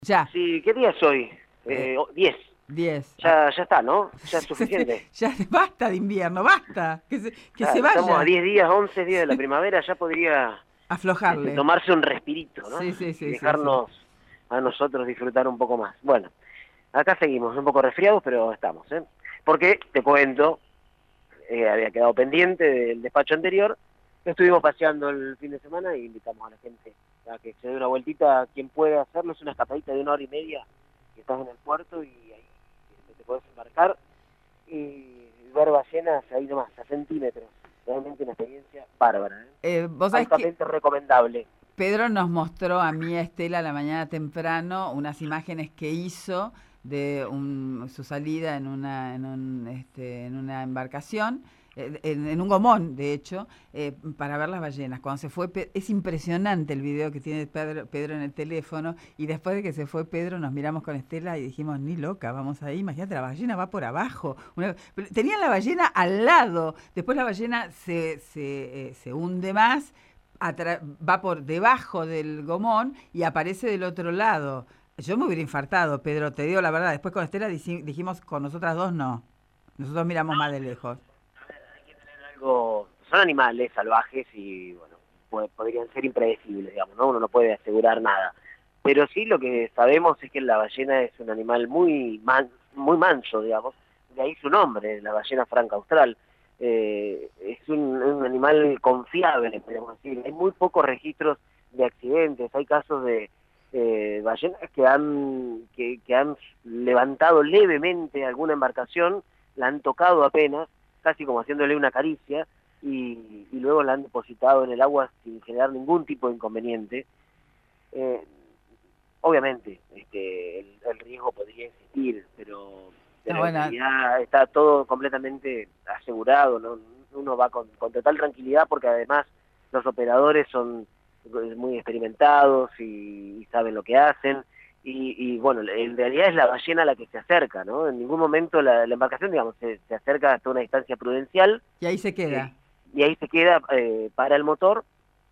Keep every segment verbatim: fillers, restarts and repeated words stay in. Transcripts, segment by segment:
Ya. Sí, ¿qué día es hoy? Eh, Eh, diez. diez. Ya, ya está, ¿no? Ya es suficiente. Ya basta de invierno, basta. Que se, que se Claro, estamos a vaya. diez días, once días de la primavera, ya podría este, Aflojarle. tomarse un respirito, ¿no? Sí, sí, Y sí, sí, sí. dejarnos a nosotros disfrutar un poco más. Bueno, acá seguimos, un poco resfriados, pero estamos, ¿eh? Porque, te cuento, eh, había quedado pendiente del despacho anterior, estuvimos paseando el fin de semana y invitamos a la gente a que se dé una vueltita, quien pueda hacerlo, es una escapadita de una hora y media, que estás en el puerto y ahí este, te puedes embarcar y ver ballenas ahí nomás, a centímetros. Realmente una experiencia bárbara, ¿eh? Eh, vos sabés que Altamente recomendable. Pedro nos mostró a mí y a Estela a la mañana temprano unas imágenes que hizo de un- su salida en una, en un, este, en una embarcación, eh, en, en un gomón, de hecho, eh, para ver las ballenas. Cuando se fue, Pe- es impresionante el video que tiene Pedro, Pedro en el teléfono, y después de que se fue Pedro nos miramos con Estela y dijimos, ni loca, vamos ahí, imagínate, la ballena va por abajo. Una- pero tenían la ballena al lado, después la ballena se, se, eh, se hunde más, atra- va por debajo del gomón y aparece del otro lado. Yo me hubiera infartado, Pedro, te digo la verdad. Después con Estela dici- dijimos, con nosotras dos no. Nosotros miramos más de lejos. Algo, son animales salvajes y, bueno, puede- podrían ser impredecibles, digamos, ¿no? Uno no puede asegurar nada. Pero sí lo que sabemos es que la ballena es un animal muy, man, muy manso, digamos. De ahí su nombre, la ballena franca austral. Eh, es un, un animal confiable, podríamos decir. Hay muy pocos registros de accidentes. Hay casos de eh, ballenas que han, que, que han levantado levemente alguna embarcación, la han tocado apenas, casi como haciéndole una caricia, y, y luego la han depositado en el agua sin generar ningún tipo de inconveniente. Eh, obviamente, este, el, el riesgo podría existir, pero, No, pero en bueno, realidad está todo completamente asegurado, ¿no? Uno va con, con total tranquilidad porque además los operadores son muy experimentados y, y saben lo que hacen. Y, y bueno, en realidad es la ballena la que se acerca, ¿no? En ningún momento la, la embarcación, digamos, se, se acerca hasta una distancia prudencial, y ahí se eh, queda. y ahí se queda, eh, para el motor,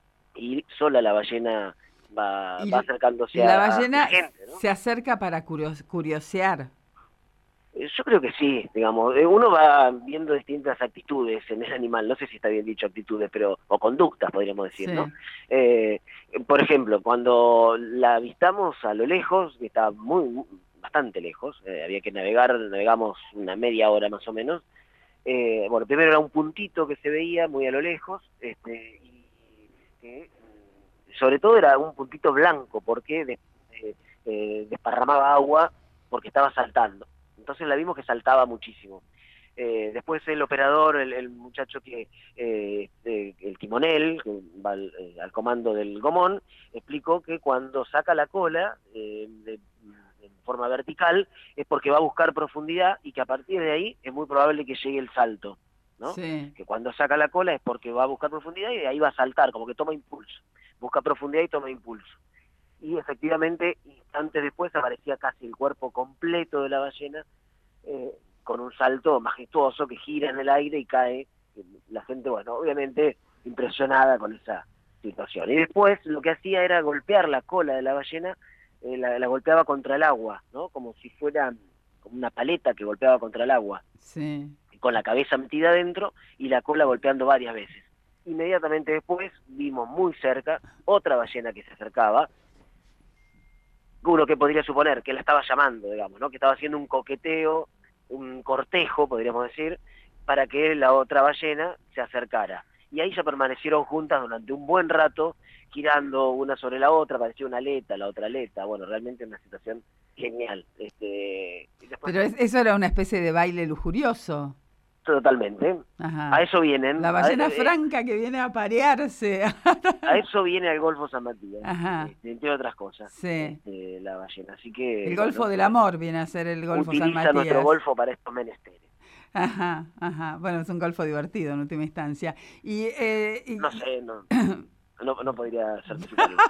y sola la ballena va, va Y acercándose la a, a la ballena gente, ¿no? se acerca para curios- curiosear. Eh, Yo creo que sí, digamos, eh, uno va viendo distintas actitudes en el animal, no sé si está bien dicho actitudes, pero, o conductas podríamos decir, ¿no? Sí. Eh, por ejemplo, cuando la avistamos a lo lejos, que estaba muy, muy- bastante lejos, eh, había que navegar, navegamos una media hora más o menos. Eh, bueno, primero era un puntito que se veía muy a lo lejos, este, y que mm, sobre todo era un puntito blanco, porque de- eh, eh, desparramaba agua porque estaba saltando. Entonces la vimos que saltaba muchísimo. Eh, después el operador, el, el muchacho que, eh, eh, el timonel, que va al, eh, al comando del gomón, explicó que cuando saca la cola eh, de, de forma vertical es porque va a buscar profundidad y que a partir de ahí es muy probable que llegue el salto, ¿no? Sí. Que cuando saca la cola es porque va a buscar profundidad y de ahí va a saltar, como que toma impulso. Busca profundidad y toma impulso. Y efectivamente, instantes después aparecía casi el cuerpo completo de la ballena, eh, con un salto majestuoso que gira en el aire y cae. La gente, bueno, obviamente impresionada con esa situación. Y después lo que hacía era golpear la cola de la ballena, eh, la, la golpeaba contra el agua, ¿no? Como si fuera como una paleta que golpeaba contra el agua, Sí. con la cabeza metida adentro y la cola golpeando varias veces. Inmediatamente después vimos muy cerca otra ballena que se acercaba, uno que podría suponer que la estaba llamando, digamos, ¿no? Que estaba haciendo un coqueteo, un cortejo, podríamos decir, para que la otra ballena se acercara. Y ahí ya permanecieron juntas durante un buen rato, girando una sobre la otra, parecía una aleta, la otra aleta, bueno, realmente una situación genial. Este, y después, Pero es- eso era una especie de baile lujurioso. totalmente, a Ajá. eso vienen, La a, ballena eh, franca que viene a parearse. a eso viene el Golfo San Matías, Ajá. este, entre otras cosas, Sí. este, la ballena. Así que, El Golfo bueno, del eh, Amor viene a ser el Golfo San utiliza nuestro Matías. Golfo para estos menesteres. Ajá, ajá. Bueno, es un golfo divertido en última instancia. Y, eh, No y- sé, no, no, no podría certificarlo.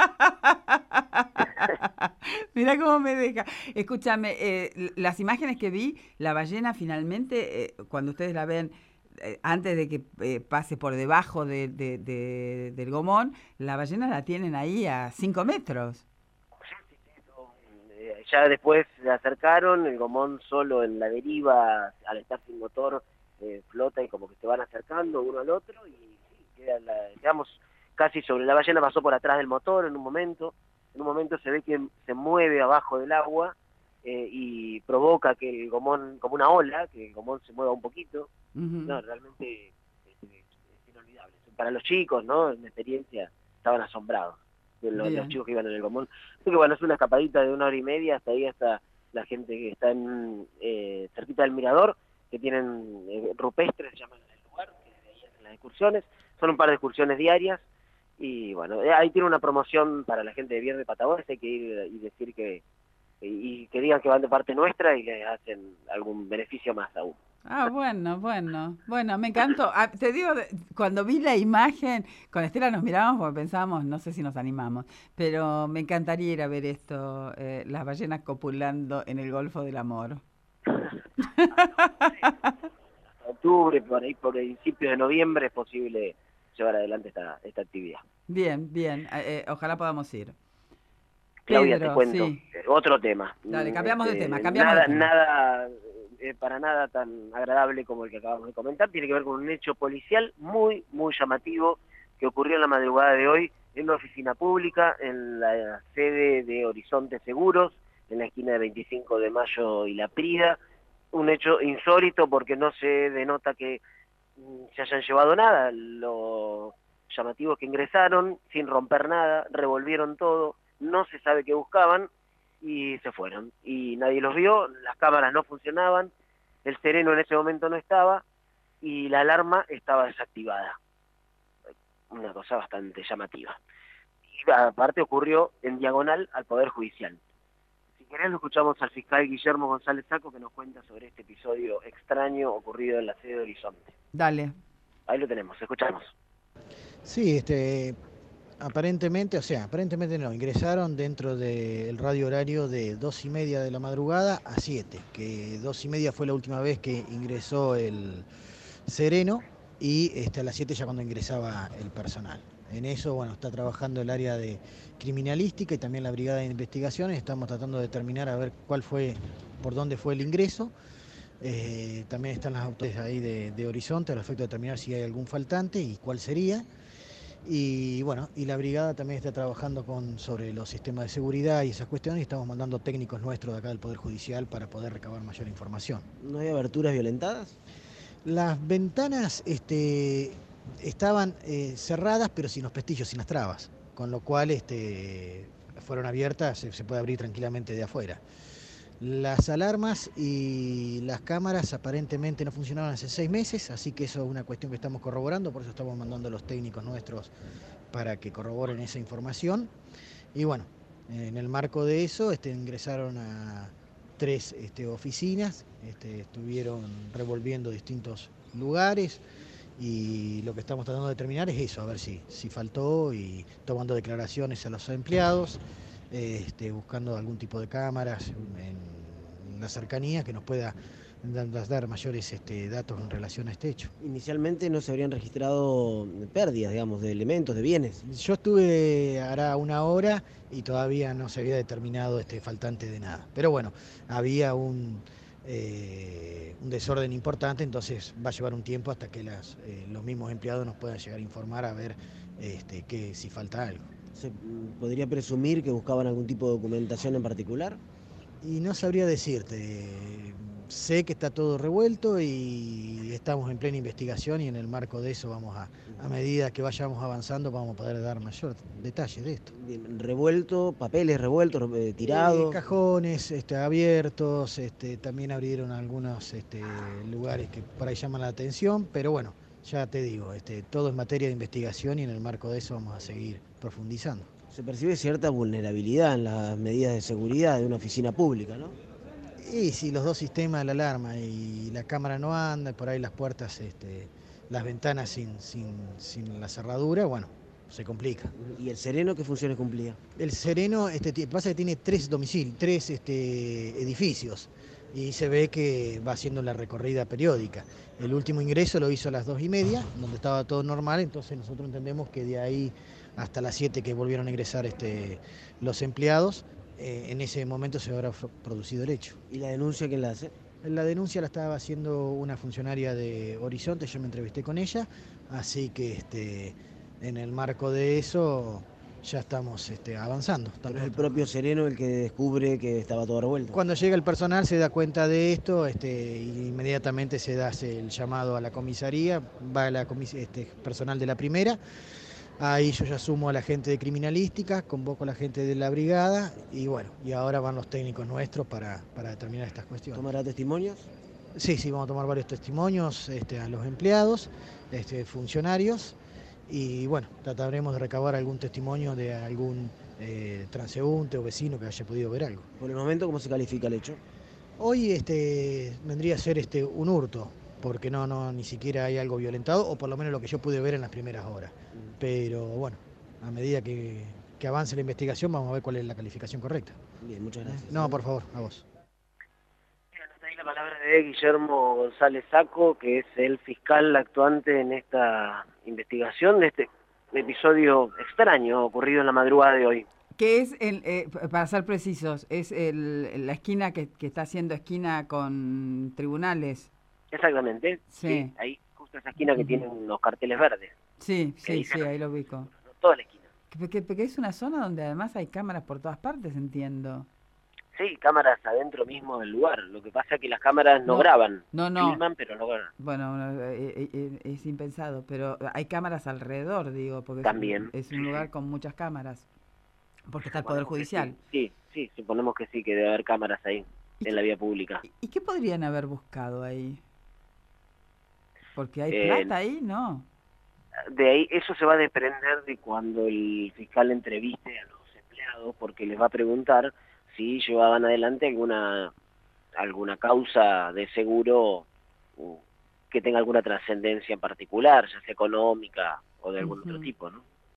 Mirá cómo me deja. Escúchame, eh, las imágenes que vi, la ballena finalmente, eh, cuando ustedes la ven, eh, antes de que eh, pase por debajo de, de- de- del gomón, la ballena la tienen ahí a cinco metros. Sí, sí, sí, todo ya después se acercaron, el gomón solo en la deriva, al estar sin motor, eh, flota y como que se van acercando uno al otro y sí, queda la, quedamos casi sobre la ballena, pasó por atrás del motor en un momento, en un momento se ve que se mueve abajo del agua eh, y provoca que el gomón, como una ola, que el gomón se mueva un poquito. Uh-huh. No, realmente es, es, es inolvidable. Para los chicos, ¿no? En la experiencia estaban asombrados. Los, los chicos que iban en el gomón. Así que bueno, es una escapadita de una hora y media, hasta ahí hasta la gente que está en, eh, cerquita del mirador, que tienen eh, rupestres, se llaman el lugar, que de ahí hacen las excursiones, son un par de excursiones diarias, y bueno, ahí tiene una promoción para la gente de Viernes de Patagones, hay que ir y decir que, y que digan que van de parte nuestra y les hacen algún beneficio más aún. Ah, bueno, bueno, bueno, me encantó. Ah, te digo, cuando vi la imagen, con Estela nos mirábamos porque pensábamos, no sé si nos animamos, pero me encantaría ir a ver esto, eh, las ballenas copulando en el Golfo del Amor. Octubre, por ahí, por principios de noviembre es posible llevar adelante esta, esta actividad. Bien, bien, eh, ojalá podamos ir. Claudia, Pedro, te cuento, sí. otro tema. Dale, cambiamos este, de tema, cambiamos nada, de tema. Nada, eh, para nada tan agradable como el que acabamos de comentar, tiene que ver con un hecho policial muy, muy llamativo que ocurrió en la madrugada de hoy en una oficina pública, en la sede de Horizonte Seguros, en la esquina de veinticinco de mayo y La Prida. Un hecho insólito porque no se denota que se hayan llevado nada. Lo llamativo es que ingresaron sin romper nada, revolvieron todo, no se sabe qué buscaban y se fueron. Y nadie los vio, las cámaras no funcionaban, el sereno en ese momento no estaba y la alarma estaba desactivada. Una cosa bastante llamativa. Y aparte ocurrió en diagonal al Poder Judicial. Si querés lo escuchamos al fiscal Guillermo González Saco que nos cuenta sobre este episodio extraño ocurrido en la sede de Horizonte. Dale. Ahí lo tenemos, escuchamos. Sí, este... Aparentemente, o sea, aparentemente no, ingresaron dentro del radio horario de dos y media de la madrugada a siete, que dos y media fue la última vez que ingresó el sereno y este, a las siete ya cuando ingresaba el personal. En eso, bueno, está trabajando el área de criminalística y también la brigada de investigaciones, estamos tratando de determinar a ver cuál fue, por dónde fue el ingreso. Eh, también están las autoridades ahí de, de Horizonte al efecto de determinar si hay algún faltante y cuál sería. Y bueno, y la brigada también está trabajando con, sobre los sistemas de seguridad y esas cuestiones y estamos mandando técnicos nuestros de acá del Poder Judicial para poder recabar mayor información. ¿No hay aberturas violentadas? Las ventanas este, estaban eh, cerradas pero sin los pestillos, sin las trabas, con lo cual este, fueron abiertas, se, se puede abrir tranquilamente de afuera. Las alarmas y las cámaras aparentemente no funcionaban hace seis meses, así que eso es una cuestión que estamos corroborando, por eso estamos mandando a los técnicos nuestros para que corroboren esa información. Y bueno, en el marco de eso este, ingresaron a tres este, oficinas, este, estuvieron revolviendo distintos lugares y lo que estamos tratando de determinar es eso, a ver si, si faltó y tomando declaraciones a los empleados. Este, buscando algún tipo de cámaras en la cercanía que nos pueda dar mayores este, datos en relación a este hecho. Inicialmente no se habrían registrado pérdidas, digamos, de elementos, de bienes. Yo estuve hará una hora y todavía no se había determinado este faltante de nada. Pero bueno, había un, eh, un desorden importante, entonces va a llevar un tiempo hasta que las, eh, los mismos empleados nos puedan llegar a informar a ver este, que, si falta algo. ¿Se podría presumir que buscaban algún tipo de documentación en particular? Y no sabría decirte. Sé que está todo revuelto y estamos en plena investigación y en el marco de eso vamos a, a medida que vayamos avanzando, vamos a poder dar mayor detalle de esto. Bien, revuelto, papeles revueltos, eh, tirados. Eh, cajones este, abiertos, este, también abrieron algunos este, lugares que por ahí llaman la atención, pero bueno, ya te digo, este, todo es materia de investigación y en el marco de eso vamos a seguir profundizando. Se percibe cierta vulnerabilidad en las medidas de seguridad de una oficina pública, ¿no? Y si los dos sistemas, la alarma y la cámara no andan, por ahí las puertas, este, las ventanas sin, sin, sin la cerradura, bueno, se complica. ¿Y el sereno qué funciones cumplía? El sereno, este, pasa que tiene tres domicilios, tres este, edificios y se ve que va haciendo la recorrida periódica. El último ingreso lo hizo a las dos y media, donde estaba todo normal, entonces nosotros entendemos que de ahí hasta las siete que volvieron a ingresar este, los empleados, eh, en ese momento se habrá producido el hecho. ¿Y la denuncia quién la hace? La denuncia la estaba haciendo una funcionaria de Horizonte, yo me entrevisté con ella, así que este, en el marco de eso ya estamos este, avanzando. Pero es el propio Sereno el que descubre que estaba todo revuelto. Cuando llega el personal se da cuenta de esto, este, y inmediatamente se da el llamado a la comisaría, va la comis este, personal de la primera. Ahí yo ya sumo a la gente de criminalística, convoco a la gente de la brigada y bueno, y ahora van los técnicos nuestros para, para determinar estas cuestiones. ¿Tomará testimonios? Sí, sí, vamos a tomar varios testimonios este, a los empleados, este, funcionarios y bueno, trataremos de recabar algún testimonio de algún eh, transeúnte o vecino que haya podido ver algo. Por el momento, ¿cómo se califica el hecho? Hoy este, vendría a ser este, un hurto, porque no, no, ni siquiera hay algo violentado, o por lo menos lo que yo pude ver en las primeras horas. Pero bueno, a medida que, que avance la investigación vamos a ver cuál es la calificación correcta. Bien, muchas gracias. No, por favor, a vos. Bien, está ahí la palabra de Guillermo González Saco, que es el fiscal actuante en esta investigación de este episodio extraño ocurrido en la madrugada de hoy. Que es, el, eh, para ser precisos, es el, la esquina que, que está haciendo esquina con tribunales. Exactamente, sí. sí, ahí justo esa esquina que uh-huh. tiene unos carteles verdes. Sí, sí, sí, ahí lo ubico. No, toda la esquina. Porque, porque es una zona donde además hay cámaras por todas partes, entiendo. Sí, cámaras adentro mismo del lugar. Lo que pasa es que las cámaras no, no graban, no, no. filman, pero no graban. Bueno, eh, eh, es impensado, pero hay cámaras alrededor, digo, porque También. es, es un lugar con muchas cámaras. Porque está el Poder Judicial. Sí, sí, sí, suponemos que sí, que debe haber cámaras ahí, en la vía pública. ¿Y qué podrían haber buscado ahí? Porque hay eh, plata ahí, ¿no? De ahí, eso se va a desprender de cuando el fiscal entreviste a los empleados, porque les va a preguntar si llevaban adelante alguna alguna causa de seguro que tenga alguna trascendencia en particular, ya sea económica o de algún uh-huh. otro tipo, ¿no?